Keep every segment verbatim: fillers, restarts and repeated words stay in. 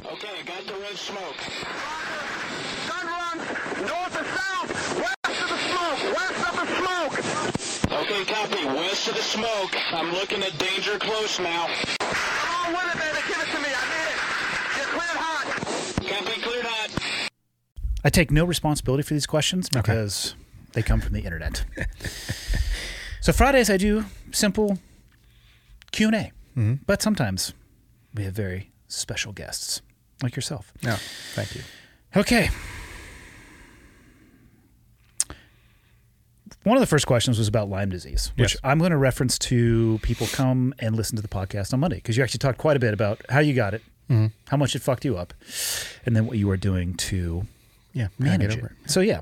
Okay, got the red smoke. Gun runs north and south, west of the smoke, west of the smoke. Okay, copy. West of the smoke. I'm looking at danger close now. Come on with it, baby. Give it to me. I need it. You're cleared hot. Copy, cleared hot. I take no responsibility for these questions because okay. they come from the internet. So Fridays I do simple Q and A, mm-hmm. but sometimes we have very special guests like yourself. No, thank you. Okay. One of the first questions was about Lyme disease, which yes. I'm going to reference to people come and listen to the podcast on Monday because you actually talked quite a bit about how you got it, mm-hmm. how much it fucked you up, and then what you are doing to yeah, manage it. it. So yeah.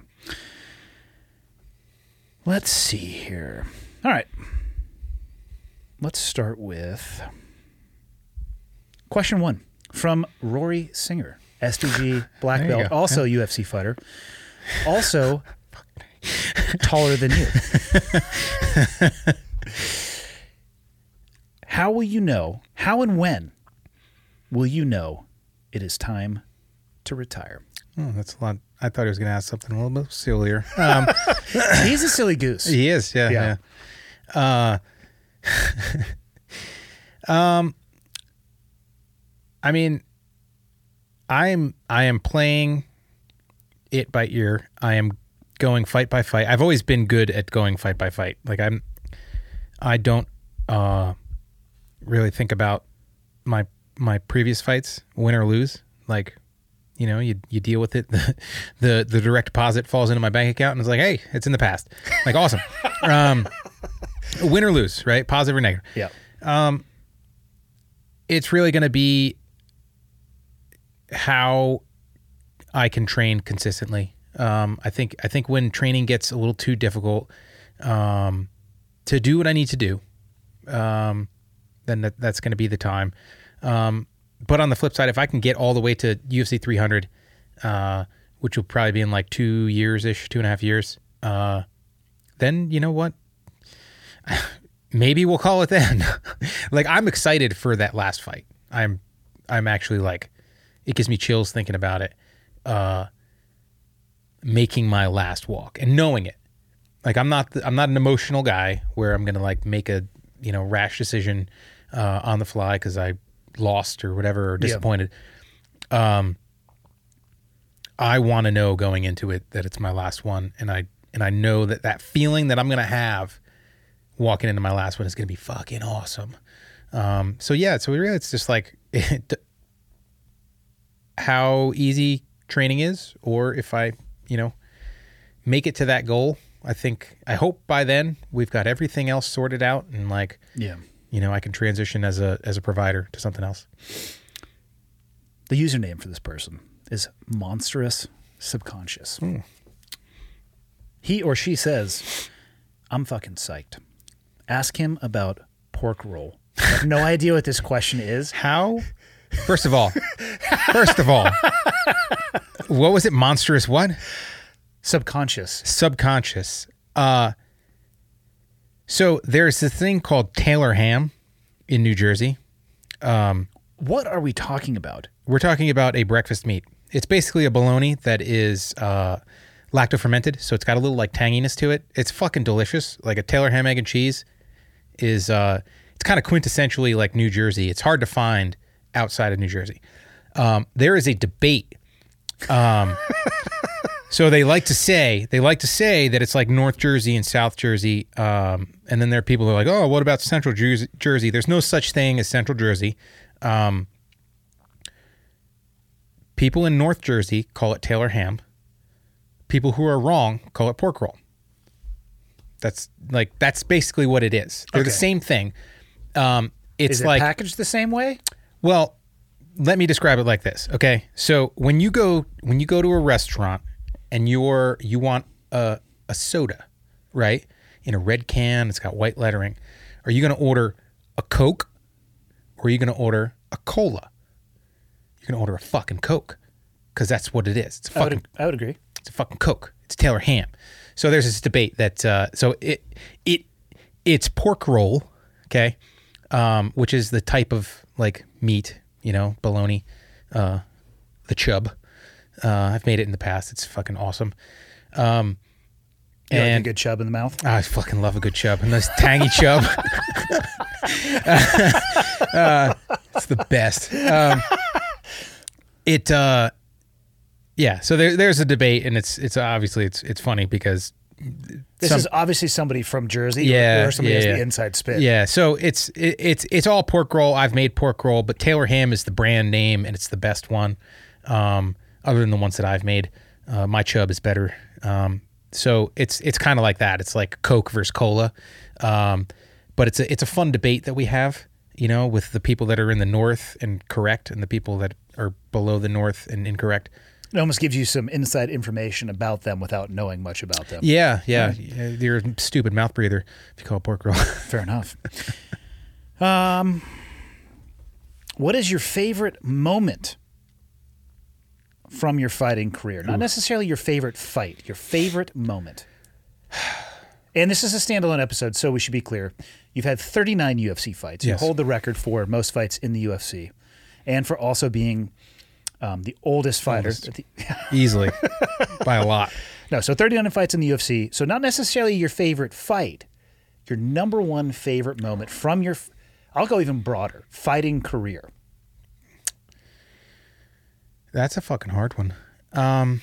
Let's see here. All right. Let's start with question one from Rory Singer, S P G black belt, go. also yeah. U F C fighter, also taller than you. How will you know, how and when will you know it is time to retire? Oh, that's a lot. I thought he was going to ask something a little bit sillier. Um, He's a silly goose. He is, yeah. Yeah. yeah. Uh, um, I mean, I'm I am playing it by ear. I am going fight by fight. I've always been good at going fight by fight. Like I'm, I don't uh, really think about my my previous fights, win or lose. Like, you know, you you deal with it. The, the the direct deposit falls into my bank account, and it's like, hey, it's in the past. Like, awesome. Um, win or lose, right? Positive or negative. Yeah. Um, it's really going to be how I can train consistently. Um, I think I think when training gets a little too difficult um, to do what I need to do, um, then that, that's going to be the time. Um, but on the flip side, if I can get all the way to U F C three hundred, uh, which will probably be in like two years-ish, two and a half years, uh, then you know what? Maybe we'll call it then. Like, I'm excited for that last fight. I'm, I'm actually like, it gives me chills thinking about it. Uh, making my last walk and knowing it. Like, I'm not, the, I'm not an emotional guy where I'm going to like make a, you know, rash decision, uh, on the fly cause I lost or whatever, or disappointed. Yeah. Um, I want to know going into it that it's my last one. And I, and I know that that feeling that I'm going to have walking into my last one is going to be fucking awesome. Um, so yeah, so really it's just like it, how easy training is, or if I, you know, make it to that goal. I think, I hope by then we've got everything else sorted out and like, yeah, you know, I can transition as a, as a provider to something else. The username for this person is Monstrous Subconscious. Mm. He or she says, I'm fucking psyched. Ask him about pork roll. I have no idea what this question is. How? First of all, first of all, what was it? Monstrous what? Subconscious. Subconscious. Uh, so there's this thing called Taylor ham in New Jersey. Um, what are we talking about? We're talking about a breakfast meat. It's basically a bologna that is uh, lacto-fermented, so it's got a little like tanginess to it. It's fucking delicious. Like a Taylor ham, egg, and cheese is, uh, it's kind of quintessentially like New Jersey. It's hard to find outside of New Jersey. Um, there is a debate. Um, so they like to say, they like to say that it's like North Jersey and South Jersey. Um, and then there are people who are like, oh, what about Central Jersey? Jersey? There's no such thing as Central Jersey. Um, people in North Jersey call it Taylor ham. People who are wrong call it pork roll. That's like, that's basically what it is. They're Okay. the same thing. Um, it's is it like packaged the same way? Well, let me describe it like this. Okay. So when you go, when you go to a restaurant and you're, you want a, a soda, right? In a red can, it's got white lettering. Are you going to order a Coke or are you going to order a cola? You're going to order a fucking Coke because that's what it is. It's a I fucking, would, I would agree. it's a fucking Coke. It's Taylor ham. So there's this debate that, uh, so it, it, it's pork roll. Okay. Um, which is the type of like meat, you know, bologna, uh, the chub. Uh, I've made it in the past. It's fucking awesome. Um, You like a and good chub in the mouth? I fucking love a good chub, and this tangy chub. uh, it's the best. Um, it, uh, yeah. So there, there's a debate, and it's it's obviously it's it's funny because This some- is obviously somebody from Jersey, Yeah, or, or somebody yeah, has yeah. the inside spit. Yeah, so it's it, it's it's all pork roll. I've made pork roll, but Taylor Ham is the brand name, and it's the best one. Um, other than the ones that I've made, uh, my chub is better. Um, so it's it's kind of like that. It's like Coke versus cola, um, but it's a it's a fun debate that we have. You know, with the people that are in the north and correct, and the people that are below the north and incorrect. It almost gives you some inside information about them without knowing much about them. Yeah, yeah, you're a stupid mouth breather if you call it pork roll. Fair enough. um, what is your favorite moment from your fighting career? Not necessarily your favorite fight, your favorite moment. And this is a standalone episode, so we should be clear. You've had thirty-nine U F C fights. You Yes. hold the record for most fights in the U F C, and for also being um, the oldest fighter. Oldest. at the- Easily, by a lot. No, so thirty-nine fights in the U F C. So not necessarily your favorite fight, your number one favorite moment from your, I'll go even broader, fighting career. That's a fucking hard one. Um,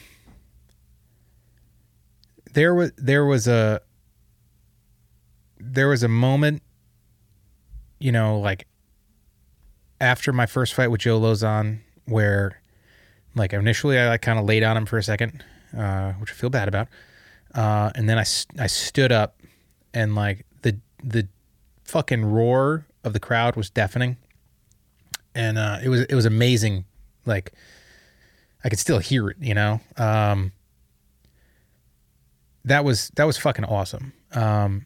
there was there was a there was a moment, you know, like after my first fight with Joe Lozon, where like initially I like kind of laid on him for a second, uh, which I feel bad about, uh, and then I s- I stood up, and like the the fucking roar of the crowd was deafening, and uh, it was it was amazing, like. I could still hear it, you know. Um, that was that was fucking awesome. Um,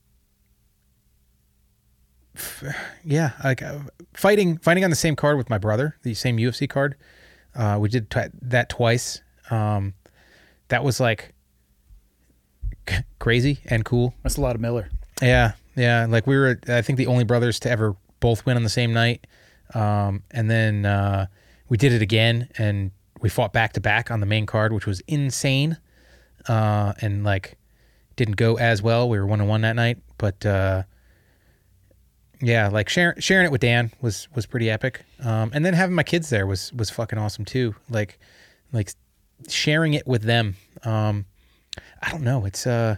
f- yeah, like uh, fighting fighting on the same card with my brother, the same U F C card. Uh, we did t- that twice. Um, that was like c- crazy and cool. That's a lot of Miller. Yeah, yeah. Like we were, I think, the only brothers to ever both win on the same night. Um, and then uh, we did it again, and we fought back to back on the main card, which was insane. Uh, and like didn't go as well. We were one on one that night, but uh, yeah, like sharing sharing it with Dan was was pretty epic. Um, and then having my kids there was was fucking awesome too. Like like sharing it with them. Um, I don't know. It's uh.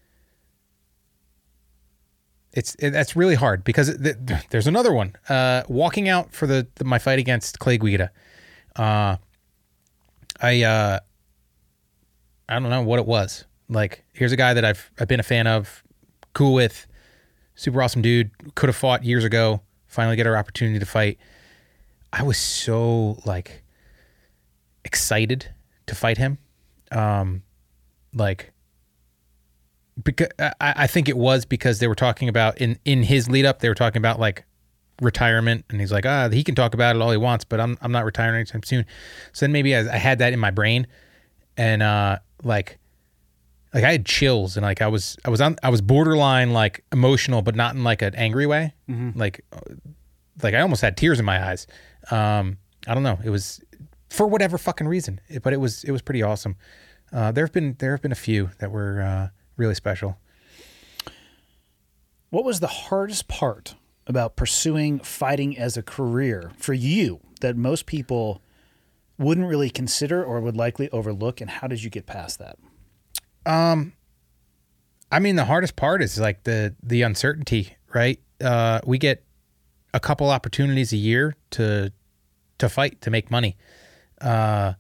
It's it, that's really hard because th- th- there's another one. Uh, walking out for the, the my fight against Clay Guida. Uh, I uh, I don't know what it was. Like, here's a guy that I've I've been a fan of, cool with, super awesome dude. Could have fought years ago. Finally get our opportunity to fight. I was so like excited to fight him. Um, like. Because I, I think it was because they were talking about in, in his lead up, they were talking about like retirement, and he's like, ah, he can talk about it all he wants, but I'm I'm not retiring anytime soon. So then maybe I, I had that in my brain, and uh, like, like I had chills, and like I was I was on I was borderline like emotional, but not in like an angry way. Mm-hmm. Like, like I almost had tears in my eyes. Um, I don't know. It was for whatever fucking reason, but it was it was pretty awesome. Uh, there have been there have been a few that were. Uh, Really special. What was the hardest part about pursuing fighting as a career for you that most people wouldn't really consider or would likely overlook, and how did you get past that? Um, I mean, the hardest part is like the the uncertainty, right? Uh, we get a couple opportunities a year to to fight to make money, uh,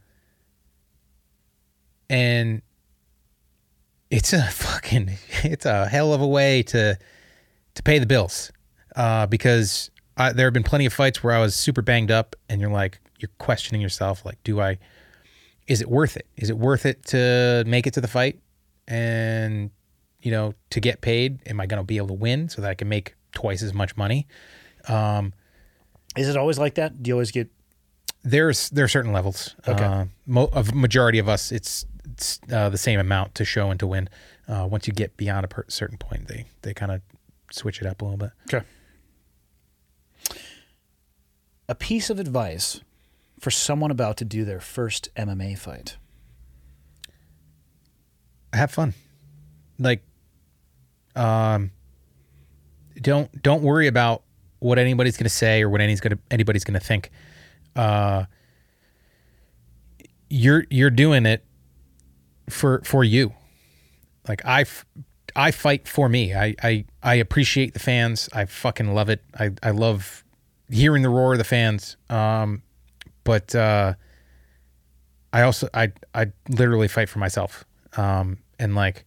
and. It's a fucking, it's a hell of a way to to pay the bills, uh, because I, there have been plenty of fights where I was super banged up, and you're like, you're questioning yourself, like, do I, is it worth it? Is it worth it to make it to the fight, and you know, to get paid? Am I going to be able to win so that I can make twice as much money? Um, Is it always like that? Do you always get? There's there are certain levels. Okay. Uh, mo- of majority of us, it's. It's uh, the same amount to show and to win. Uh, once you get beyond a per- certain point, they they kind of switch it up a little bit. Okay. A piece of advice for someone about to do their first M M A fight? Have fun. Like, um, don't don't worry about what anybody's going to say or what anybody's going to anybody's going to think. Uh, you're you're doing it for for you. Like I, f- I fight for me. I, I I appreciate the fans. I fucking love it. I I love hearing the roar of the fans. Um, but uh, I also I I literally fight for myself. Um, and like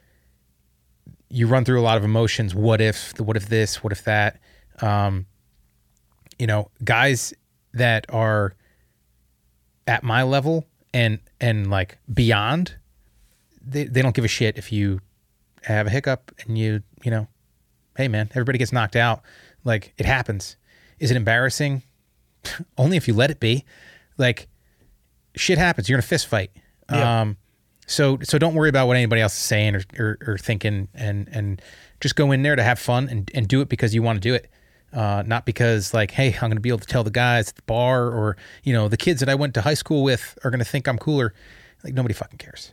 you run through a lot of emotions. What if the, what if this, what if that, um, you know, guys that are at my level and, and like beyond, they, they don't give a shit if you have a hiccup and you, you know, hey man, everybody gets knocked out. Like it happens. Is it embarrassing? Only if you let it be. Like shit happens. You're in a fist fight. Yeah. Um, So so don't worry about what anybody else is saying or, or, or thinking, and, and just go in there to have fun and, and do it because you want to do it. Uh, not because like, hey, I'm going to be able to tell the guys at the bar or, you know, the kids that I went to high school with are going to think I'm cooler. Like nobody fucking cares.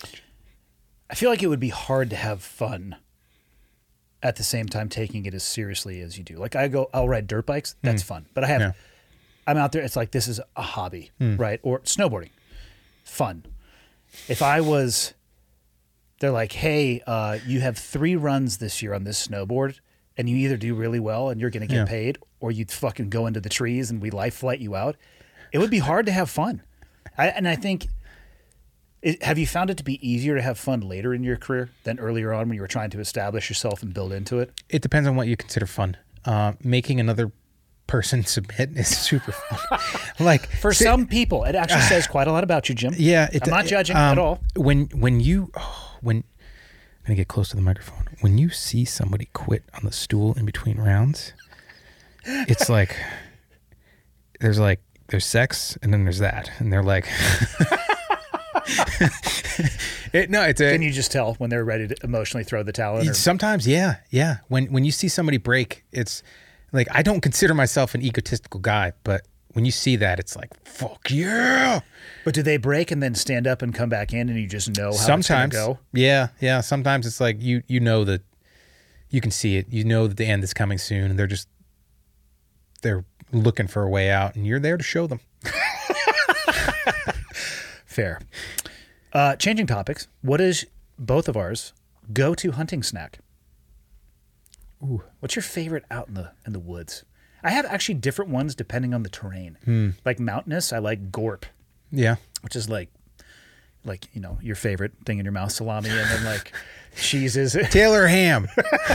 I feel like it would be hard to have fun at the same time taking it as seriously as you do. Like I go, I'll ride dirt bikes. That's mm. fun. But I have, yeah. I'm out there. It's like, this is a hobby, mm. right? Or snowboarding, fun. If I was, they're like, hey, uh, you have three runs this year on this snowboard, and you either do really well and you're going to get yeah. paid, or you'd fucking go into the trees and we life flight you out. It would be hard to have fun. I, and I think, it, have you found it to be easier to have fun later in your career than earlier on when you were trying to establish yourself and build into it? It depends on what you consider fun. Uh, making another person submit is super fun. Like for see, some people, it actually says quite a lot about you, Jim. Yeah, it, I'm not judging um, at all. When when you oh, when I'm gonna get close to the microphone. When you see somebody quit on the stool in between rounds, it's like there's like there's sex and then there's that, and they're like. it, no, it's a, Can you just tell when they're ready to emotionally throw the towel in? Or? Sometimes, yeah, yeah. When when you see somebody break, it's. Like, I don't consider myself an egotistical guy, but when you see that, it's like, fuck yeah. But do they break and then stand up and come back in and you just know how sometimes, it's going to go? Yeah, yeah. Sometimes it's like you you know that you can see it. You know that the end is coming soon, and they're just, they're looking for a way out, and you're there to show them. Fair. Uh, changing topics, what is both of ours go-to hunting snack? Ooh, what's your favorite out in the in the woods? I have actually different ones depending on the terrain. Hmm. Like mountainous, I like gorp. Yeah, which is like, like you know, your favorite thing in your mouth, salami, and then like cheeses. Taylor ham.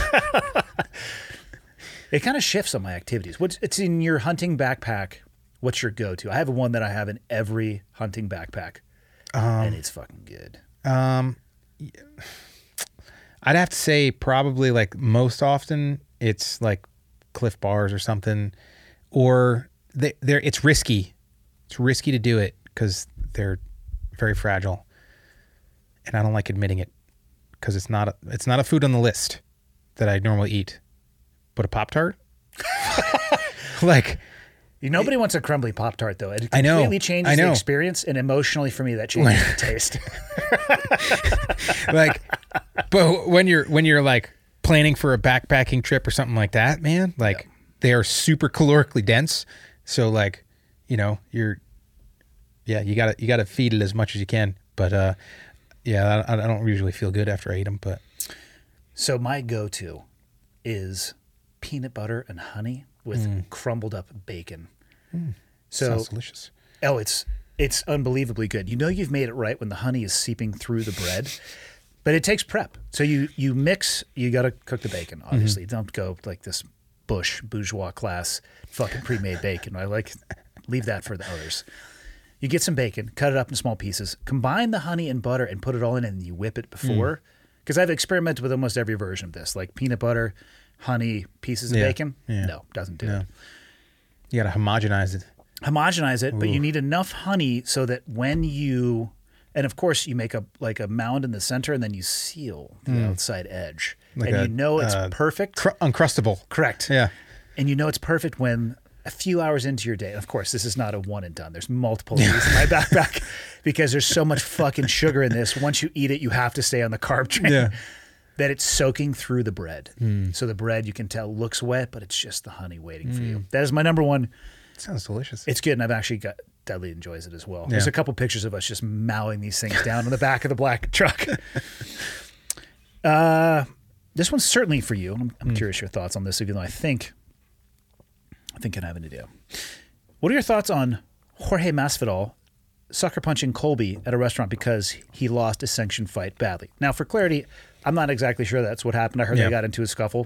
It kind of shifts on my activities. What's it's in your hunting backpack? What's your go-to? I have one that I have in every hunting backpack, um, and it's fucking good. Um. Yeah. I'd have to say probably like most often it's like Cliff Bars or something, or they, they're it's risky. It's risky to do it because they're very fragile, and I don't like admitting it because it's not a, it's not a food on the list that I normally eat, but a Pop-Tart, like. Nobody wants a crumbly Pop-Tart, though. It I know. completely changes I know. the experience, and emotionally for me, that changes the taste. Like, but when you're when you're like planning for a backpacking trip or something like that, man, like yeah. they are super calorically dense. So like, you know, you're, yeah, you gotta you gotta feed it as much as you can. But uh, yeah, I, I don't usually feel good after I eat them. But so my go-to is peanut butter and honey with mm. crumbled up bacon. Mm. So, sounds delicious. Oh, it's it's unbelievably good. You know you've made it right when the honey is seeping through the bread, but it takes prep. So you you mix. You got to cook the bacon. Obviously, mm-hmm. Don't go like this bush bourgeois class fucking pre-made bacon. I like leave that for the others. You get some bacon, cut it up in small pieces, combine the honey and butter, and put it all in, and you whip it before. Because mm. I've experimented with almost every version of this, like peanut butter, honey, pieces of yeah. bacon. Yeah. No, doesn't do no. it. You got to homogenize it. Homogenize it, Ooh. but you need enough honey so that when you, and of course you make a like a mound in the center, and then you seal the mm. outside edge, like and a, you know it's uh, perfect, cr- uncrustable. Correct. Yeah, and you know it's perfect when a few hours into your day, and of course, this is not a one and done. There's multiple of these in my backpack because there's so much fucking sugar in this. Once you eat it, you have to stay on the carb train. Yeah. That it's soaking through the bread. So the bread, you can tell, looks wet, but it's just the honey waiting for you. That is my number one. Sounds delicious. It's good, and I've actually got Dudley enjoys it as well. There's a couple pictures of us just mowing these things down on the back of the black truck. uh, this one's certainly for you. I'm, I'm curious your thoughts on this, even though I think I think I have an idea. What are your thoughts on Jorge Masvidal sucker punching Colby at a restaurant because he lost a sanctioned fight badly? Now, for clarity, I'm not exactly sure that's what happened. I heard Yeah. they got into a scuffle.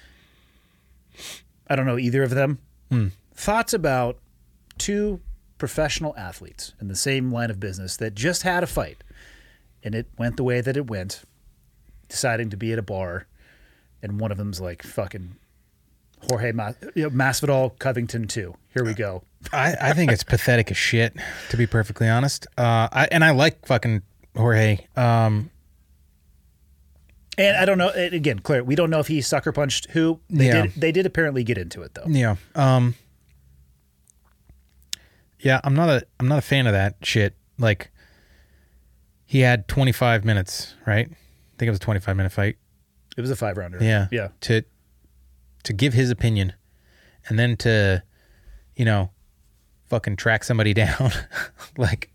I don't know either of them. Thoughts about two professional athletes in the same line of business that just had a fight and it went the way that it went, deciding to be at a bar, and one of them's like fucking Jorge Mas- you know, Masvidal Covington too. Here we go. I, I think it's pathetic as shit, to be perfectly honest. Uh, I, and I like fucking Jorge. Um, And I don't know. and Again, Claire, we don't know if he sucker punched who. They Yeah. did. They did apparently get into it though. yeah. Um, yeah, I'm not a I'm not a fan of that shit. Like, he had twenty-five minutes, right? I think it was a twenty-five minute fight. It was a five rounder. Yeah. Yeah. To to give his opinion and then to, you know, fucking track somebody down. like,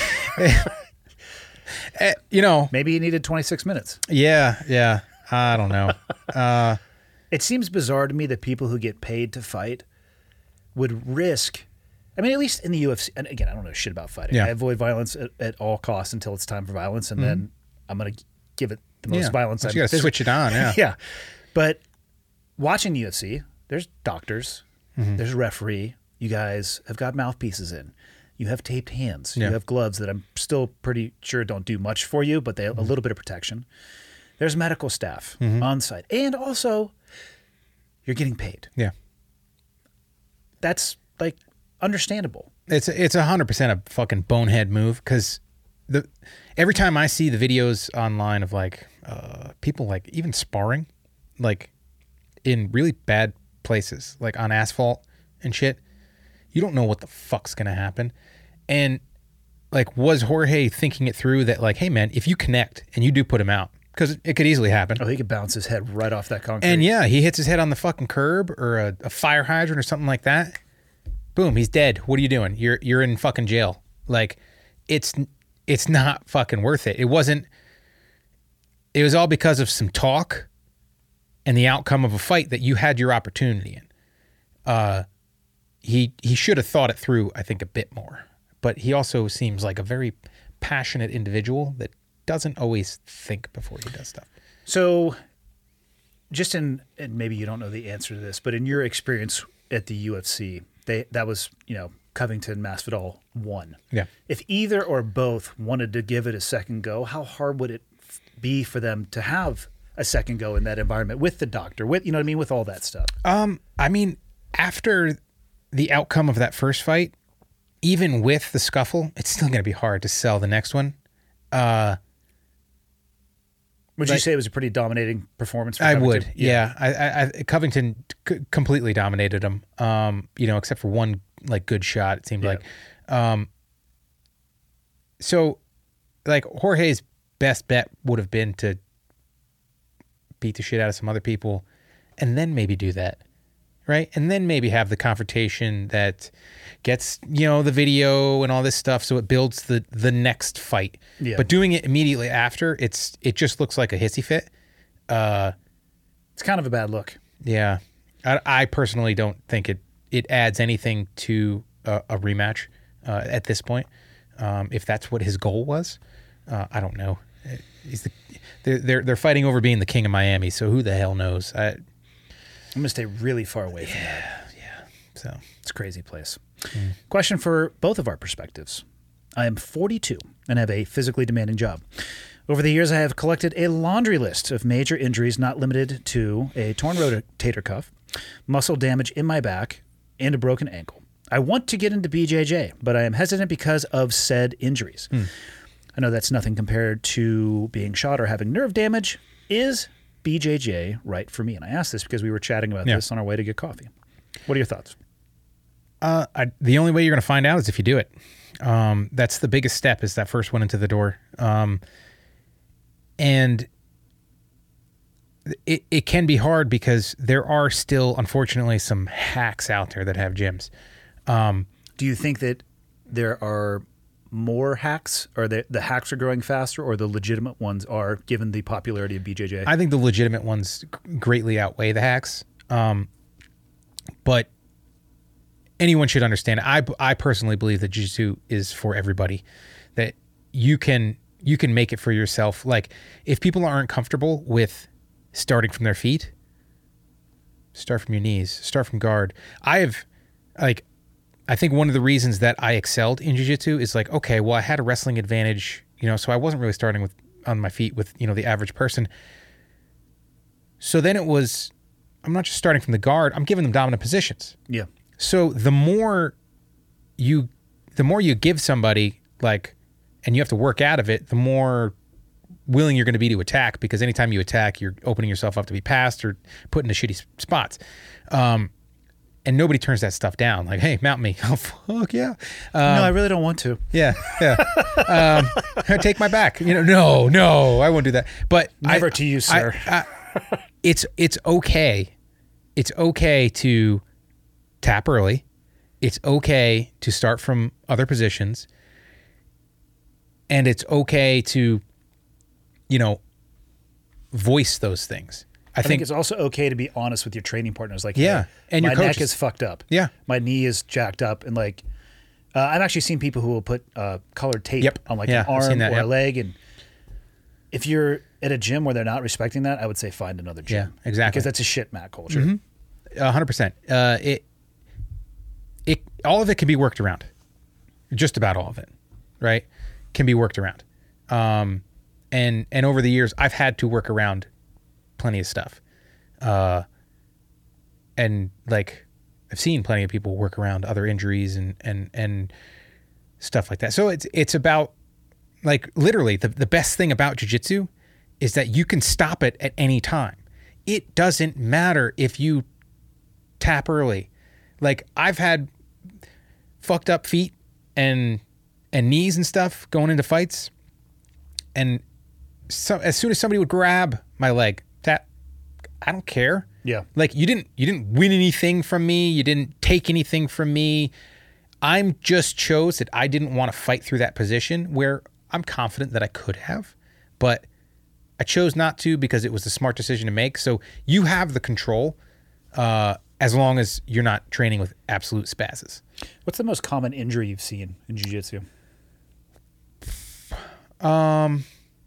eh, you know, Maybe he needed twenty-six minutes. yeah, yeah. I don't know. Uh, It seems bizarre to me that people who get paid to fight would risk. I mean, at least in the U F C, and again, I don't know shit about fighting. Yeah. I avoid violence at, at all costs until it's time for violence, and then I'm going to give it the most yeah. violence. But I'm you got to phys- switch it on, yeah. yeah. But watching the U F C, there's doctors, Mm-hmm. there's a referee. You guys have got mouthpieces in. You have taped hands. Yeah. You have gloves that I'm still pretty sure don't do much for you, but they have a little bit of protection. There's medical staff Mm-hmm. on site. And also, you're getting paid. Yeah. That's like understandable. It's it's a hundred percent a fucking bonehead move because the every time I see the videos online of like uh, people like even sparring, like in really bad places, like on asphalt and shit, you don't know what the fuck's gonna happen. And like, was Jorge thinking it through that like, hey man, if you connect and you do put him out, because it could easily happen. Oh, he could bounce his head right off that concrete. And yeah, he hits his head on the fucking curb or a, a fire hydrant or something like that. Boom, he's dead. What are you doing? You're you're in fucking jail. Like, it's it's not fucking worth it. It wasn't. It was all because of some talk and the outcome of a fight that you had your opportunity in. Uh, he he should have thought it through, I think, a bit more. But he also seems like a very passionate individual that doesn't always think before he does stuff. So, just in, and maybe you don't know the answer to this, but in your experience at the U F C, they that was, you know, Covington, Masvidal won. Yeah. If either or both wanted to give it a second go, how hard would it f- be for them to have a second go in that environment with the doctor, with, you know what I mean, with all that stuff? Um, I mean, after the outcome of that first fight, even with the scuffle, it's still going to be hard to sell the next one. Uh, Would you Like- say it was a pretty dominating performance for I Covington? would, yeah. I, I, I Covington c- completely dominated him. Um, you know, except for one like good shot. It seemed Yeah. like. Um, so, like Jorge's best bet would have been to beat the shit out of some other people, and then maybe do that, right? And then maybe have the confrontation that gets, you know, the video and all this stuff, so it builds the the next fight. Yeah. But doing it immediately after, it's it just looks like a hissy fit. Uh, It's kind of a bad look. yeah, I, I personally don't think it it adds anything to a, a rematch uh, at this point. Um, if that's what his goal was, uh, I don't know. He's the they're, they're they're fighting over being the king of Miami, so who the hell knows? I, I'm going to stay really far away from that. so It's a crazy place. Question for both of our perspectives. I am forty-two and have a physically demanding job. Over the years, I have collected a laundry list of major injuries not limited to a torn rotator cuff, muscle damage in my back, and a broken ankle. I want to get into B J J, but I am hesitant because of said injuries. I know that's nothing compared to being shot or having nerve damage. Is B J J right for me? And I asked this because we were chatting about Yeah. this on our way to get coffee. What are your thoughts? Uh, I, the only way you're going to find out is if you do it. Um, that's the biggest step, is that first one into the door. Um, and it, it can be hard because there are still, unfortunately, some hacks out there that have gyms. Um, Do you think that there are more hacks, or the, the hacks are growing faster, or the legitimate ones are, given the popularity of B J J? I think the legitimate ones greatly outweigh the hacks. Um, but anyone should understand. I, I personally believe that jiu-jitsu is for everybody, that you can, you can make it for yourself. Like, if people aren't comfortable with starting from their feet, start from your knees, start from guard. I have, like, I think one of the reasons that I excelled in jiu-jitsu is like, okay, well, I had a wrestling advantage, you know, so I wasn't really starting with on my feet with, you know, the average person. So then it was, I'm not just starting from the guard, I'm giving them dominant positions. Yeah. So the more you, the more you give somebody, like, and you have to work out of it, the more willing you're going to be to attack, because anytime you attack, you're opening yourself up to be passed or put into shitty spots. Um, And nobody turns that stuff down. Like, hey, mount me. Oh, fuck yeah. Um, no, I really don't want to. Yeah, yeah. um, take my back. You know, no, no, I won't do that. But Never I, to you, sir. I, I, it's it's okay. It's okay to tap early. It's okay to start from other positions. And it's okay to, you know, voice those things. I, I think, think it's also okay to be honest with your training partners. Like, Yeah, hey, and your my neck coaches. is fucked up. Yeah. My knee is jacked up. And like, uh, I've actually seen people who will put uh, colored tape Yep. on like Yeah, an I've seen arm that, or yep. a leg. And if you're at a gym where they're not respecting that, I would say find another gym. Yeah, exactly. Because that's a shit mat culture. A hundred percent. Uh, it, it, all of it can be worked around. Just about all of it, right? Can be worked around. Um, and, and over the years, I've had to work around plenty of stuff. Uh, and like, I've seen plenty of people work around other injuries and, and, and stuff like that. So it's, it's about, like, literally the, the best thing about jiu-jitsu is that you can stop it at any time. It doesn't matter if you tap early. Like, I've had fucked up feet and, and knees and stuff going into fights. And so as soon as somebody would grab my leg, tap, I don't care. Yeah. Like, you didn't, you didn't win anything from me. You didn't take anything from me. I'm just chose that I didn't want to fight through that position where I'm confident that I could have, but I chose not to because it was the smart decision to make. So you have the control, uh, as long as you're not training with absolute spazzes. What's the most common injury you've seen in jiu-jitsu? Um,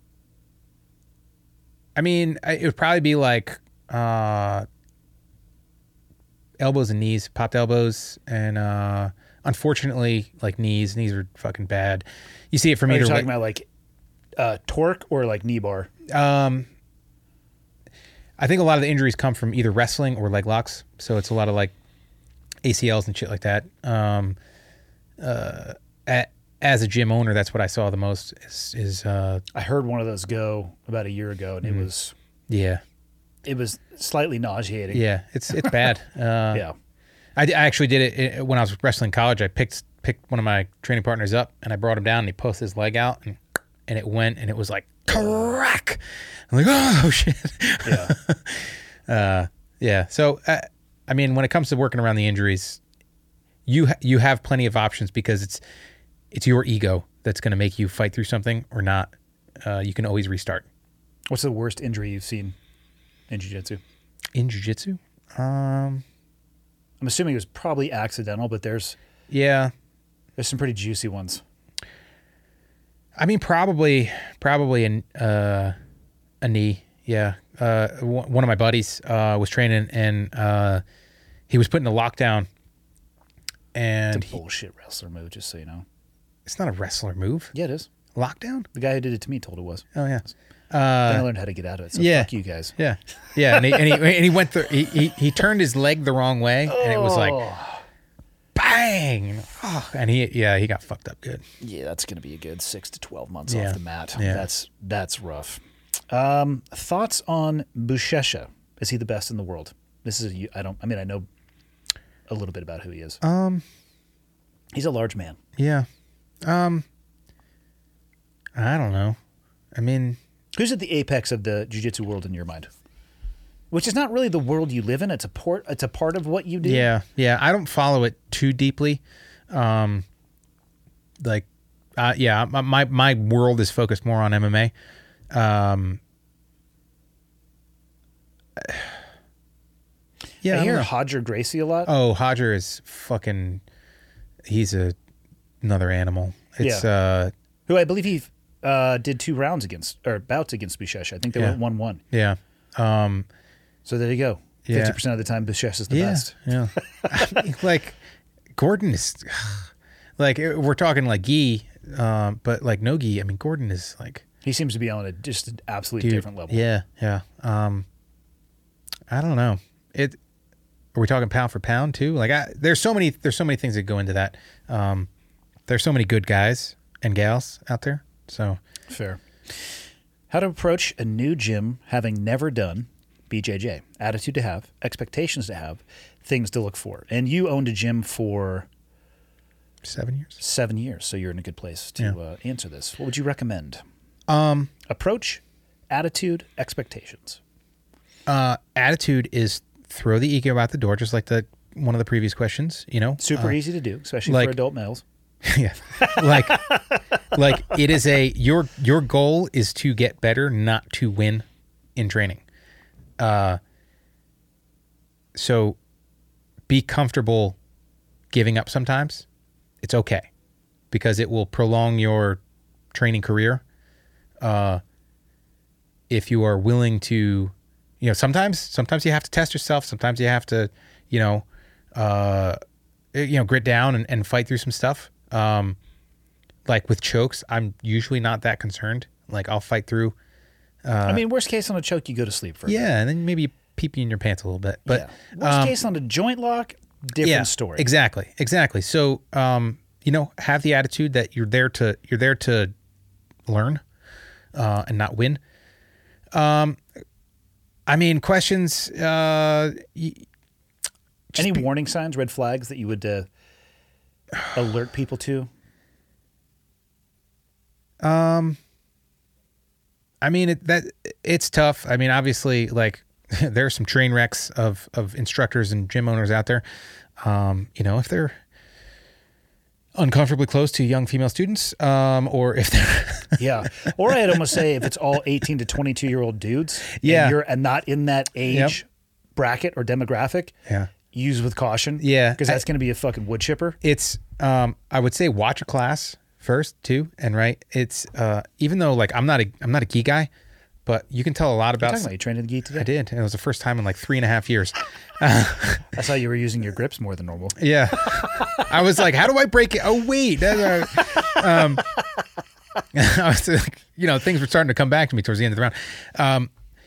I mean, I- it would probably be like, uh, elbows and knees, popped elbows. And, uh, unfortunately, like knees, knees are fucking bad. You see it from Are you either talking way. about like uh, torque or like knee bar? Um, I think a lot of the injuries come from either wrestling or leg locks. So it's a lot of like A C Ls and shit like that. Um, uh, at, as a gym owner, that's what I saw the most is, is uh, I heard one of those go about a year ago, and Mm-hmm. it was yeah, it was slightly nauseating. yeah, it's, it's bad. Uh, Yeah. I, I actually did it uh, when I was wrestling in college. I picked, picked one of my training partners up and I brought him down and he posted his leg out and, and it went and it was like, crack. I'm like, oh shit. Yeah. Uh, yeah. So, uh, I mean, when it comes to working around the injuries, you ha- you have plenty of options because it's it's your ego that's going to make you fight through something or not. Uh, you can always restart. What's the worst injury you've seen in jiu-jitsu? In jiu-jitsu? Um, I'm assuming it was probably accidental, but there's yeah. there's some pretty juicy ones. I mean, probably probably an, uh, a knee. Yeah. Uh, w- one of my buddies uh, was training and uh, he was put in a lockdown. And It's a he- bullshit wrestler move, just so you know. it's not a wrestler move. Yeah, it is. Lockdown? The guy who did it to me told it was. Oh, yeah. Then Uh, I learned how to get out of it. So yeah. fuck you guys. Yeah, yeah, and he and he, and he went through. He, he he turned his leg the wrong way, and it was like, bang! Oh, and he yeah he got fucked up good. Yeah, that's going to be a good six to twelve months Yeah. off the mat. Yeah. That's that's rough. Um, thoughts on Buchecha? Is he the best in the world? This is a, I don't. I mean, I know a little bit about who he is. Um, He's a large man. Yeah. Um, I don't know. I mean, Who's at the apex of the jiu-jitsu world in your mind? Which is not really the world you live in. It's a port. It's a part of what you do. yeah, yeah. I don't follow it too deeply. Um, like, uh, yeah, my, my my world is focused more on M M A. Um, yeah, I I hear don't know. Hodger Gracie a lot. Oh, Hodger is fucking. He's a another animal. It's Yeah. uh, Who I believe he uh, did two rounds against or bouts against Bishesh. I think they Yeah. went one one. yeah. Um, So there you go. Yeah. Fifty percent of the time, Bishesh is the yeah, best. yeah. I mean, like Gordon is, like we're talking like gi, um, but like no gi. I mean, Gordon is like He seems to be on a just an absolutely dude, different level. Yeah, yeah. Um, I don't know. It. Are we talking pound for pound too? Like, I, there's so many. There's so many things that go into that. Um, there's so many good guys and gals out there. So Fair. How to approach a new gym having never done B J J. Attitude to have, expectations to have, things to look for. And you owned a gym for seven years. seven years, so you're in a good place to Yeah. uh, answer this. What would you recommend? Um, Approach, attitude, expectations. uh, attitude is throw the ego out the door, just like the one of the previous questions. You know, Super Uh, easy to do, especially like- for adult males. yeah, like, like it is a your your goal is to get better, not to win in training. Uh, so be comfortable giving up sometimes. It's okay because it will prolong your training career. Uh, if you are willing to, you know, sometimes sometimes you have to test yourself. Sometimes you have to, you know, uh, you know, grit down and, and fight through some stuff. Um, like with chokes, I'm usually not that concerned. Like I'll fight through. I mean, worst case on a choke, you go to sleep for a bit. Yeah, and then maybe you pee pee in your pants a little bit. But Yeah. Worst um, case on a joint lock, different yeah, story. Exactly, exactly. So, um, you know, have the attitude that you're there to you're there to learn uh, and not win. Um, I mean, questions. Uh, y- just Any be- warning signs, red flags that you would uh, alert people to? Um, I mean, it, that it's tough. I mean, obviously, like there are some train wrecks of of instructors and gym owners out there. Um, you know, if they're uncomfortably close to young female students, um, or if they're Yeah. Or I'd almost say if it's all eighteen to twenty-two year old dudes, Yeah. and you're and not in that age Yep. bracket or demographic, yeah, use with caution. Yeah. Because that's going to be a fucking wood chipper. it's um, I would say watch a class first too, and right, it's uh, even though like I'm not a I'm not a gi guy, but you can tell a lot What are about. you talking about? You trained in the gi today? I did, and it was the first time in like three and a half years. I saw you were using your grips more than normal. Yeah. I was like, how do I break it? Oh, wait. That, uh, um, I was like, you know, things were starting to come back to me towards the end of the round. Um,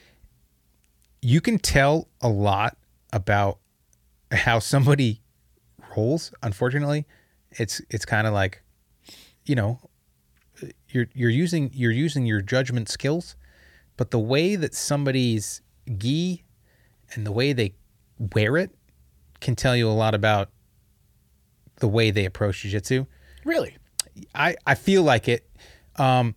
you can tell a lot about how somebody rolls. Unfortunately, it's it's kind of like, you know, you're you're using you're using your judgment skills, but the way that somebody's gi and the way they wear it can tell you a lot about the way they approach jiu-jitsu. Really? I, I feel like it. Um,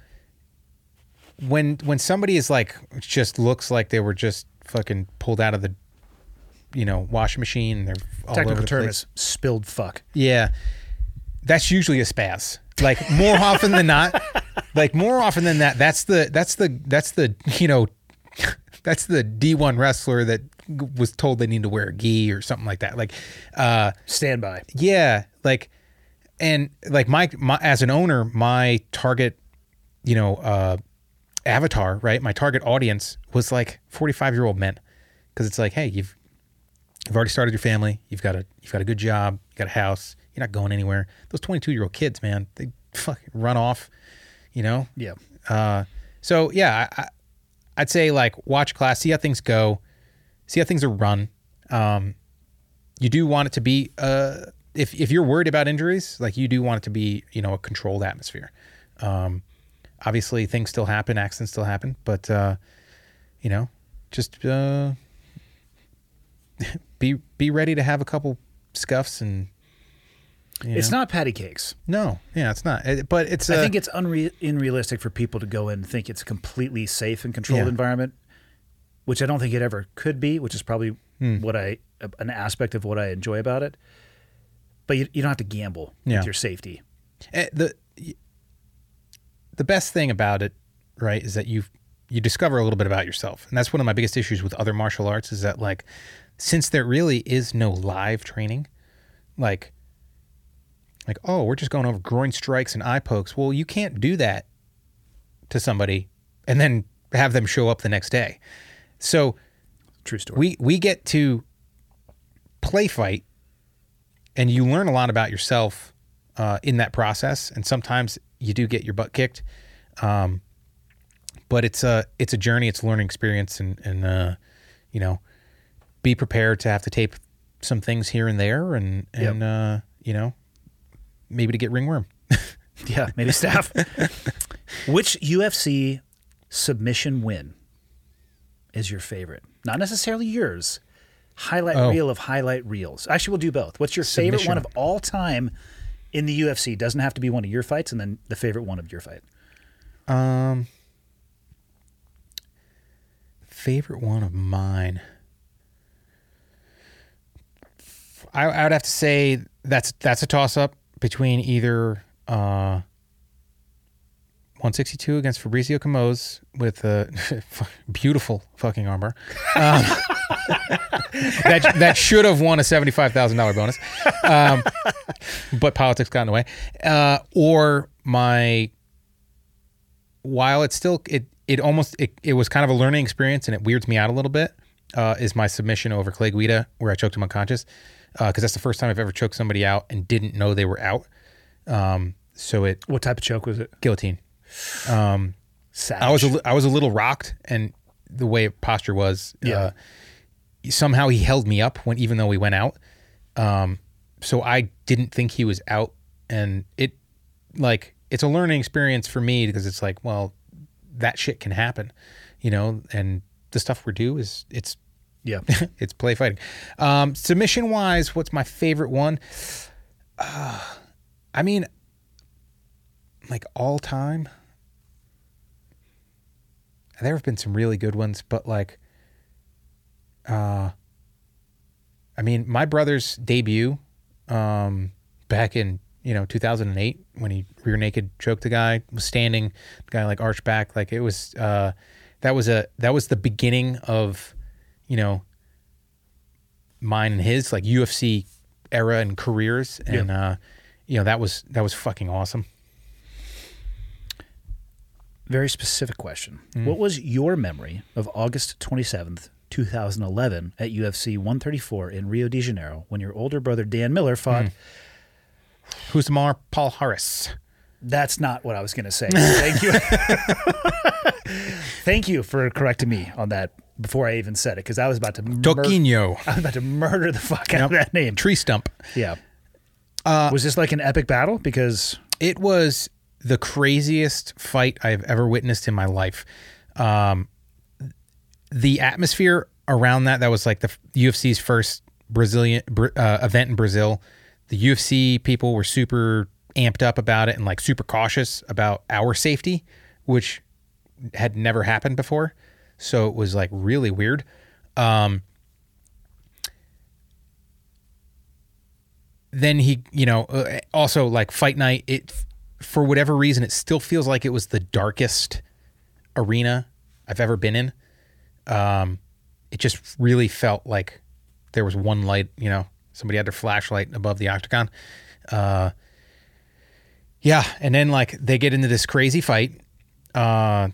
when when somebody is like just looks like they were just fucking pulled out of the, you know, washing machine. And they're all over Technical the term place. is spilled fuck. Yeah, that's usually a spaz. Like more often than not, like more often than that, that's the that's the that's the you know, that's the D one wrestler that was told they need to wear a gi or something like that. Like, uh, Stand by. yeah, like, and like my, my as an owner, my target, you know, uh, avatar, right? My target audience was like forty-five year old men, because it's like, hey, you've you've already started your family, you've got a you've got a good job, you got a house, you're not going anywhere. Those twenty-two year old kids, man, they fucking run off, you know. Yeah. Uh, so yeah, I, I, I'd say like watch class, see how things go, see how things are run. Um, you do want it to be, uh, if if you're worried about injuries, like you do want it to be, you know, a controlled atmosphere. Um, obviously things still happen, accidents still happen, but uh, you know, just uh, be be ready to have a couple scuffs and you It's know? not patty cakes. No, yeah, it's not. It- but it's. I uh, think it's unre- unrealistic for people to go in and think it's a completely safe and controlled Yeah. environment, which I don't think it ever could be, which is probably Hmm. what I an aspect of what I enjoy about it. But you, you don't have to gamble Yeah. with your safety. Eh, the the best thing about it, right, is that you you discover a little bit about yourself, and that's one of my biggest issues with other martial arts is that, like, since there really is no live training, like like oh, we're just going over groin strikes and eye pokes. Well, you can't do that to somebody and then have them show up the next day. So True story. we we get to play fight, and you learn a lot about yourself uh, in that process. And sometimes you do get your butt kicked, um, but it's a it's a journey. It's a learning experience, and and uh, you know, be prepared to have to tape some things here and there, and and uh, you know, maybe to get ringworm. Yeah, maybe staff. Which U F C submission win is your favorite? Not necessarily yours. Highlight Oh. reel of highlight reels. Actually, we'll do both. What's your favorite Submission. one of all time in the U F C? Doesn't have to be one of your fights, and then the favorite one of your fight. Um, favorite one of mine. I, I would have to say that's that's a toss up between either uh, one sixty-two against Fabrizio Camoes with a beautiful fucking armbar. Um, that that should have won a seventy-five thousand dollars bonus, um, but politics got in the way. Uh, or my, while it's still it it almost it, it was kind of a learning experience and it weirds me out a little bit. Uh, is my submission over Clay Guida where I choked him unconscious, because uh, that's the first time I've ever choked somebody out and didn't know they were out. Um, so it What type of choke was it? guillotine. Um, Savage. I was a, li- I was a little rocked, and the way posture was, Yeah. uh, somehow he held me up when even though we went out. Um, so I didn't think he was out, and it like it's a learning experience for me because it's like, well, that shit can happen, you know, and the stuff we do is it's yeah. it's play fighting. Um, submission wise, what's my favorite one? Uh, I mean, like all time, there have been some really good ones, but like, uh, I mean, my brother's debut, um, back in, you know, two thousand eight when he rear naked choked the guy, was standing, the guy like arched back. Like it was, uh, that was a, that was the beginning of, you know, mine and his like U F C era and careers. And, uh, you know, that was, that was fucking awesome. Very specific question. Mm. What was your memory of August twenty-seventh, twenty eleven at U F C one thirty-four in Rio de Janeiro when your older brother Dan Miller fought? Mm. Who's tomorrow? Paul Harris. That's not what I was going to say. Thank you. Thank you for correcting me on that before I even said it, because I was about to mur- Toquinho. I was about to murder the fuck out of that name. Tree stump. Yeah. was this like an epic battle? Because It was the craziest fight I've ever witnessed in my life. Um, the atmosphere around that, that was like the U F C's first Brazilian uh, event in Brazil. The U F C people were super amped up about it and like super cautious about our safety, which had never happened before. So it was like really weird. Um, then he, you know, uh, also like fight night, it, for whatever reason, it still feels like it was the darkest arena I've ever been in. Um, it just really felt like there was one light, you know, somebody had their flashlight above the octagon. Uh, yeah. And then like they get into this crazy fight. Uh,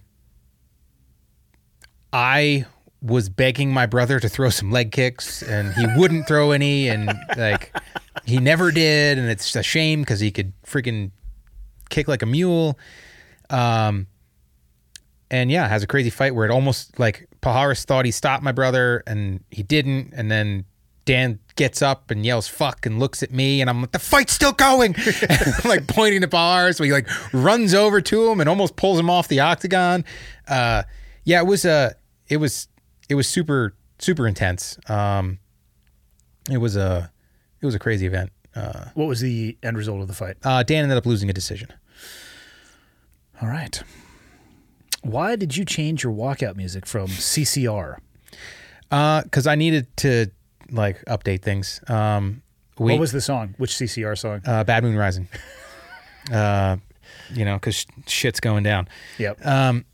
I was begging my brother to throw some leg kicks and he wouldn't throw any, and like he never did. And it's a shame because he could freaking kick like a mule. Um, and yeah, has a crazy fight where it almost like Pajares thought he stopped my brother and he didn't. And then Dan gets up and yells fuck and looks at me and I'm like, the fight's still going. And I'm like pointing to Pajares, so he like runs over to him and almost pulls him off the octagon. Uh, yeah, it was a, it was, it was super, super intense. Um, it was a, it was a crazy event. What was the end result of the fight? Uh, Dan ended up losing a decision. All right. Why did you change your walkout music from C C R? Because I needed to like update things. Um, we, What was the song? Which C C R song? uh, Bad Moon Rising? uh, you know, because shit's going down. Yep. Um,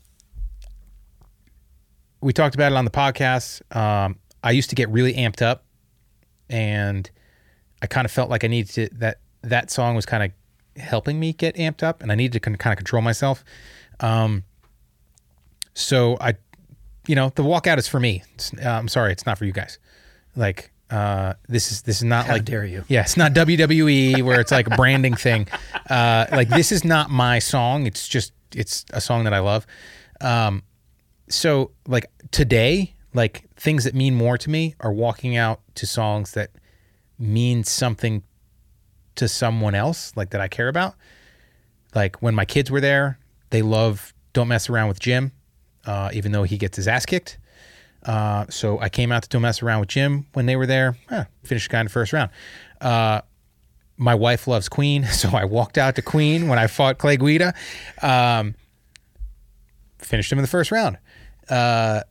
we talked about it on the podcast. Um, I used to get really amped up, and I kind of felt like I needed to, that that song was kind of helping me get amped up, and I needed to con- kind of control myself. Um, so I, you know, the walkout is for me. It's, uh, I'm sorry, it's not for you guys. Like, uh, this is this is not How like dare you. Yeah, it's not W W E where it's like a branding thing. Uh, like this is not my song. It's just it's a song that I love. Um, so like today, like things that mean more to me are walking out to songs that mean something to someone else, like that I care about. Like when my kids were there, they love Don't Mess Around with Jim, uh, even though he gets his ass kicked. Uh, so I came out to Don't Mess Around with Jim when they were there. Eh, finished the guy in the first round. Uh, my wife loves Queen, so I walked out to Queen when I fought Clay Guida. Um, finished him in the first round. Uh,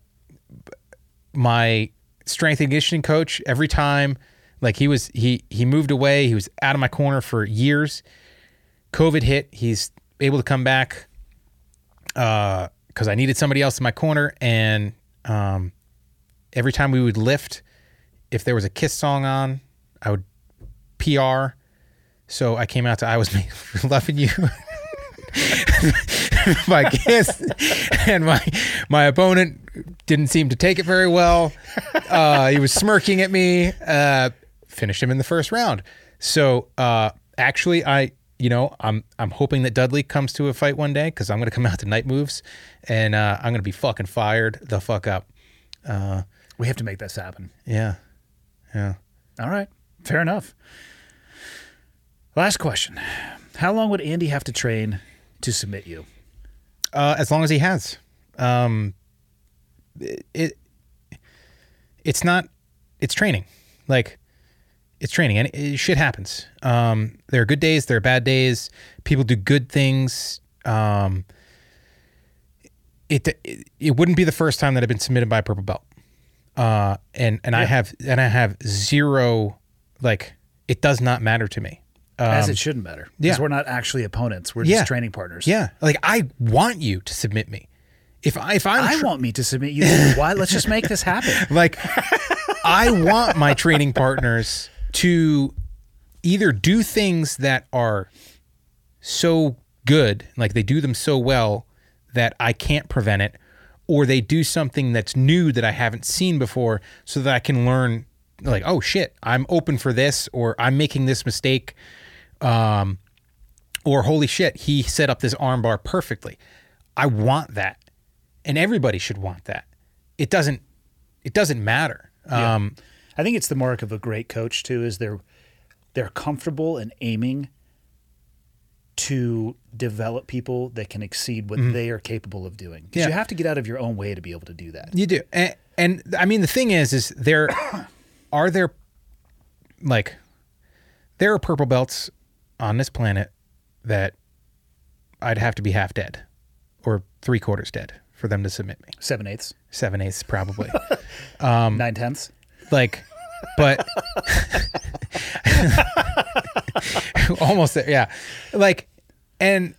my strength and conditioning coach, every time, like he was, he he moved away. He was out of my corner for years. COVID hit. He's able to come back because uh, I needed somebody else in my corner. And um, every time we would lift, if there was a Kiss song on, I would P R. So I came out to I Was Made for Loving You by Kiss. And my my opponent didn't seem to take it very well. Uh, he was smirking at me. Uh, finished him in the first round. So uh, actually, I you know I'm I'm hoping that Dudley comes to a fight one day because I'm going to come out to Night Moves and uh, I'm going to be fucking fired the fuck up. Uh, We have to make this happen. yeah, yeah. All right. Fair enough. Last question. How long would Andy have to train to submit you? Uh, as long as he has. Um, it, it it's not. It's training. Like it's training, and it, it, shit happens. Um, there are good days. There are bad days. People do good things. Um, it, it it wouldn't be the first time that I've been submitted by a purple belt. Uh, and and I have and I have zero. Like it does not matter to me. Um, As it shouldn't matter. Because yeah. we're not actually opponents. We're Yeah. just training partners. Yeah, like I want you to submit me. If I if I'm I tr- want me to submit you. Too. Why? Let's just make this happen. like I want my training partners to either do things that are so good, like they do them so well that I can't prevent it, or they do something that's new that I haven't seen before so that I can learn like, oh shit, I'm open for this, or I'm making this mistake. Um, or holy shit, he set up this armbar perfectly. I want that. And everybody should want that. It doesn't, it doesn't matter. Yeah. Um, I think it's the mark of a great coach too, is they're they're comfortable and aiming to develop people that can exceed what they are capable of doing. Because Yeah. you have to get out of your own way to be able to do that. You do. And, and I mean, the thing is, is there, are there, like, there are purple belts on this planet that I'd have to be half dead or three quarters dead for them to submit me. Seven eighths, Seven eighths, probably. nine tenths. Like, but almost there. Yeah. Like, and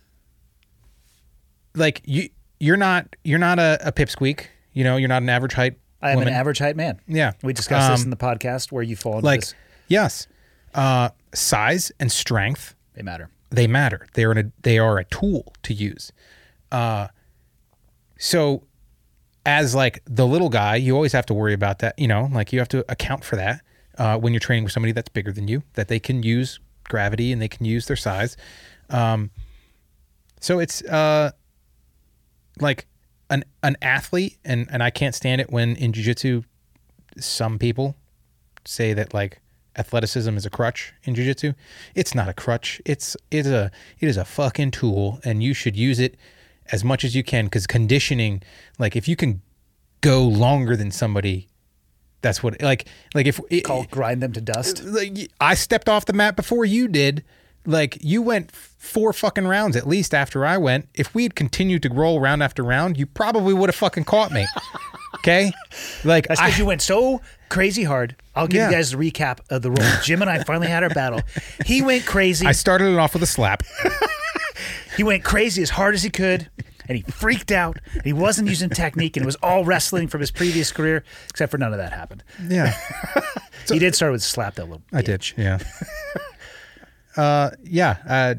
like you, you're not, you're not a, a pipsqueak, you know, you're not an average height. I am woman. an average height man. Yeah. We discussed this Um, in the podcast where you fall into Like, this. yes, uh, size and strength, They matter. they matter. They're in a, they are a tool to use. Uh, so as like the little guy, you always have to worry about that. You know, like you have to account for that, uh, when you're training with somebody that's bigger than you, that they can use gravity and they can use their size. Um, so it's, uh, like an, an athlete, and, and I can't stand it when in jiu-jitsu, some people say that like athleticism is a crutch in jiu-jitsu. It's not a crutch. It's it's a it is a fucking tool, and you should use it as much as you can, because conditioning, like if you can go longer than somebody, That's what like like if it, Call grind them to dust. like I stepped off the mat before you did. Like you went four fucking rounds at least after I went. If we had continued to roll round after round, you probably would have fucking caught me. Okay, like That's I, because you went so crazy hard. I'll give Yeah. you guys the recap of the roll. Jim and I finally had our battle. He went crazy. I started it off with a slap. He went crazy as hard as he could, and he freaked out. And he wasn't using technique, and it was all wrestling from his previous career, except for none of that happened. Yeah, he did start with a slap, that little I did. bitch. Yeah. uh, yeah. Uh,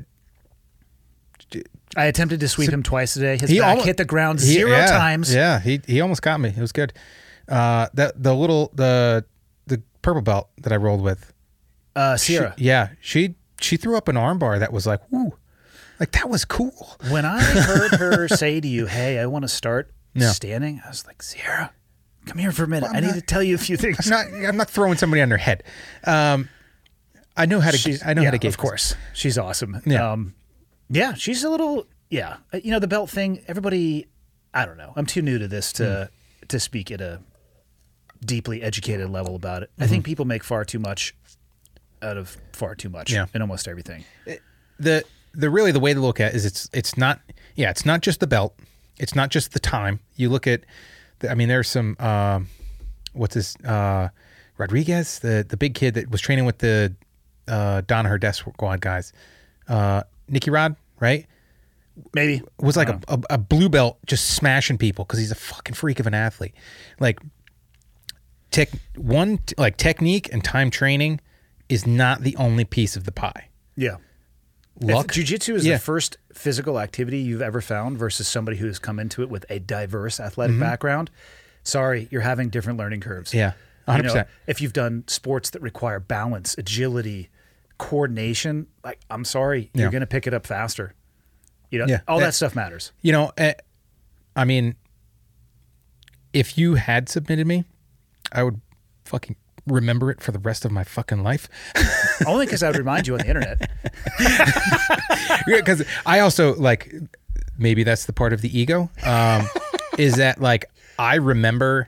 I attempted to sweep him twice today. His He back almo- hit the ground he- zero yeah, times. Yeah, he he almost got me. It was good. Uh, that the little the the purple belt that I rolled with. Uh, She, Sierra, yeah, she she threw up an armbar that was like, woo, like that was cool. when I heard her say to you, hey, I want to start Yeah. standing, I was like, Sierra, come here for a minute. Well, I I'm need not- to tell you a few things. I'm not I'm not throwing somebody on their head. Um, I know how to She's- I know yeah, how to get Of course. She's awesome. Yeah. Um, yeah, she's a little, yeah. Uh, You know, the belt thing, everybody, I don't know. I'm too new to this to Hmm. to speak at a deeply educated level about it. I Mm-hmm. think people make far too much out of far too much Yeah. in almost everything. the the really the way to look at it is it's it's not yeah it's not just the belt, it's not just the time. You look at the, I mean there's some um, what's this uh, Rodriguez, the the big kid that was training with the uh, Danaher Death Squad guys, uh, Nicky Rod, right? Maybe. Was like I a, a, a blue belt just smashing people because he's a fucking freak of an athlete. Like tech one like technique and time training is not the only piece of the pie. Yeah. Luck, If jiu-jitsu is Yeah. the first physical activity you've ever found versus somebody who has come into it with a diverse athletic background, sorry, you're having different learning curves. Mm-hmm. Yeah, one hundred You know, percent. if you've done sports that require balance, agility, coordination, like I'm sorry, Yeah. you're going to pick it up faster. You know, Yeah. all Uh, that stuff matters. You know, eh, I mean, if you had submitted me, I would fucking remember it for the rest of my fucking life. Only because I would remind you on the internet. Because I also like, maybe that's the part of the ego, um, is that like I remember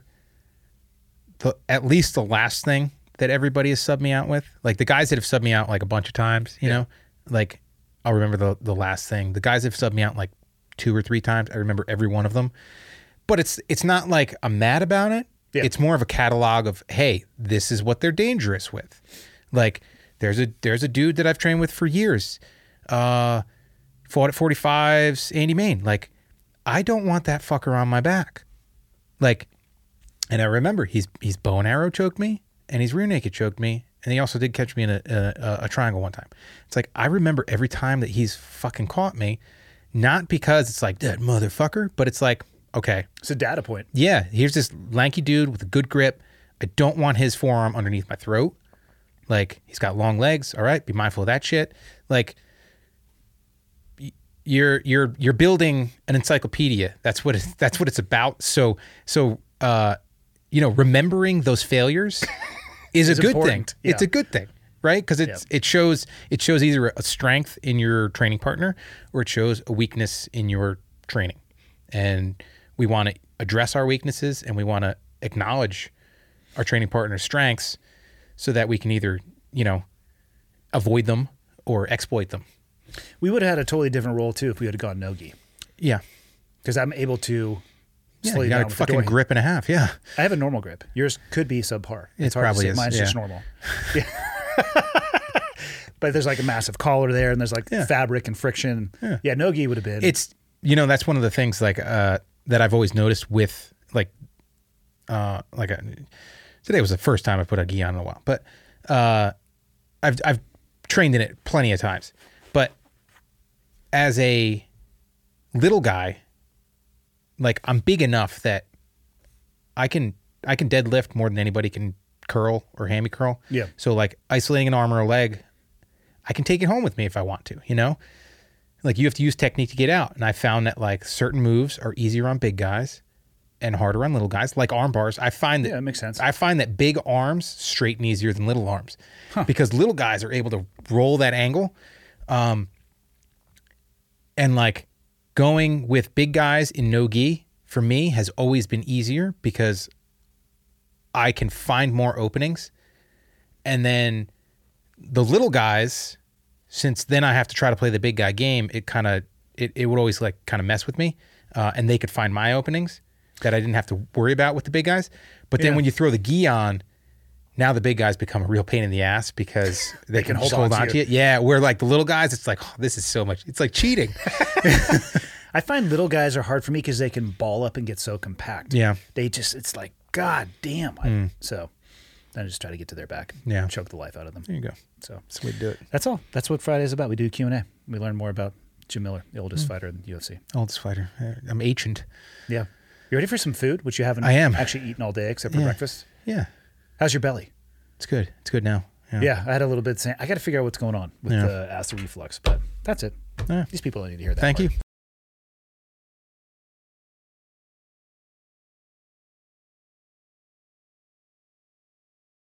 the at least the last thing that everybody has subbed me out with. Like the guys that have subbed me out like a bunch of times, you know, like I'll remember the the last thing. The guys that have subbed me out like two or three times, I remember every one of them. But it's it's not like I'm mad about it. Yeah. It's more of a catalog of, hey, this is what they're dangerous with. Like there's a there's a dude that I've trained with for years. Uh fought at forty-fives, Andy Main. Like, I don't want that fucker on my back. Like, and I remember he's he's bow and arrow choked me, and he's rear naked choked me, and he also did catch me in a, a a triangle one time. It's like I remember every time that he's fucking caught me, not because it's like that motherfucker, but it's like, okay, It's a data point. yeah, here's this lanky dude with a good grip. I don't want his forearm underneath my throat. Like, he's got long legs. All right, be mindful of that shit. Like, y- you're you're you're building an encyclopedia. That's what it's, that's what it's about. So so uh, you know, remembering those failures is a Is good important. thing. It's Yeah. a good thing, right? Because it's it shows it shows either a strength in your training partner or it shows a weakness in your training, and we want to address our weaknesses and we want to acknowledge our training partner's strengths so that we can either, you know, avoid them or exploit them. We would have had a totally different role too if we had gone no-gi. Yeah. Because I'm able to Yeah, slow you you got down a with the fucking door. grip and a half. Yeah. I have a normal grip. Yours could be subpar. It It's hard probably to say. is, Mine's yeah. just normal. Yeah. But there's like a massive collar there, and there's like Yeah. fabric and friction. Yeah. Yeah, no-gi would have been. It's, you know, that's one of the things like uh, that I've always noticed with like, uh, like a, today was the first time I put a gi on in a while, but uh, I've, I've trained in it plenty of times. But as a little guy, like I'm big enough that I can I can deadlift more than anybody can curl or hammy curl. Yeah. So like isolating an arm or a leg, I can take it home with me if I want to, you know? Like you have to use technique to get out. And I found that like certain moves are easier on big guys and harder on little guys, like arm bars. I find that Yeah, that makes sense. I find that big arms straighten easier than little arms because little guys are able to roll that angle. Um, and like going with big guys in no gi for me has always been easier because I can find more openings. And then the little guys, since then I have to try to play the big guy game, it kind of, it, it would always like kind of mess with me. Uh, and they could find my openings that I didn't have to worry about with the big guys. But then Yeah. when you throw the gi on, now the big guys become a real pain in the ass because they, can, can just hold hold on on to to you. Yeah, where like the little guys, it's like, oh, this is so much. It's like cheating. I find little guys are hard for me because they can ball up and get so compact. Yeah. They just, it's like, God damn. I, so then I just try to get to their back. Yeah. Choke the life out of them. There you go. So That's the way to do it. that's all. That's what Friday is about. We do Q and A. We learn more about Jim Miller, the oldest Hmm. fighter in the U F C. Oldest fighter. I'm ancient. Yeah. You ready for some food, which you haven't I am. actually eaten all day except for Yeah. breakfast? Yeah. How's your belly? It's good. It's good now. Yeah, I had a little bit. Of, I got to figure out what's going on with Yeah. the acid reflux, but that's it. Yeah. These people don't need to hear that. Thank part. you.